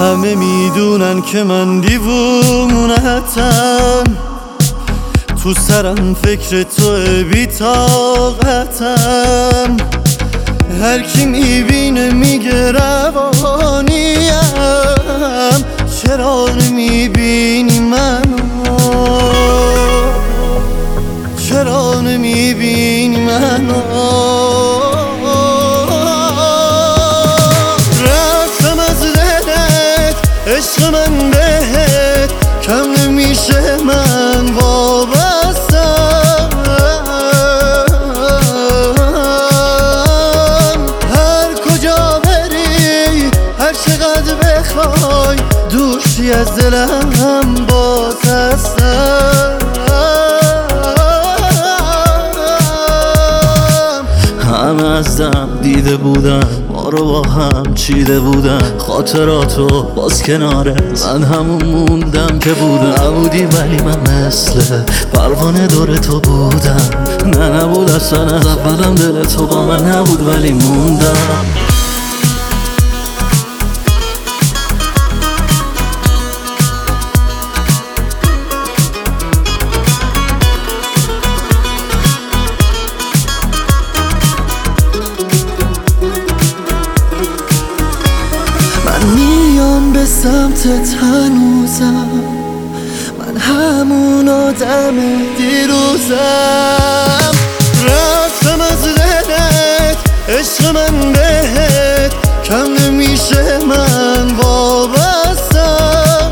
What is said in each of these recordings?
همه میدونن که من دیوونتم، تو سرم فکر تو بی طاقتم. هر کی میبینه میگه روانیم، چرا نمیبینی منو؟ چرا نمیبینی منو؟ رفتم از دلت عشق من بهت، کم نمیشه من وابستم. هر کجا بری هر چقدر بخوای، دوشی از دلم باز هستم. همه از دم دیده بودن، ما رو با هم چیده بودن، خاطراتو باز کناره من همون موندم که بودم. نبودی ولی من مثل پروانه دور تو بودم. نبود اصلا از اولم دل تو با من نبود ولی موندم. میام به سمتت هنوزم، من همون آدم دیروزم. رفتم از دلت عشق من بهت، کم نمیشه من وابستم.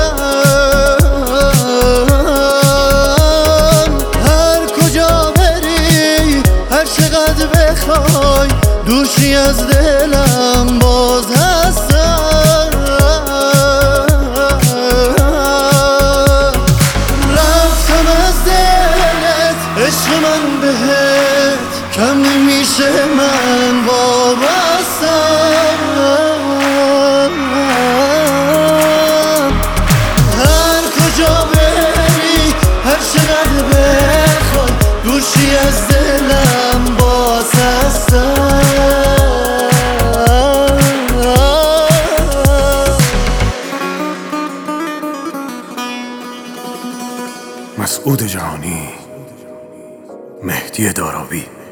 هر کجا بری هر چقدر بخوای، دوشی از دلم باز هستم. عشق من بهت، کم نمیشه من وابستم. هر کجا بری هر چقدر بخوای، دوشی از دلم باز هستم. مسعود جهانی، مهدی داراوی.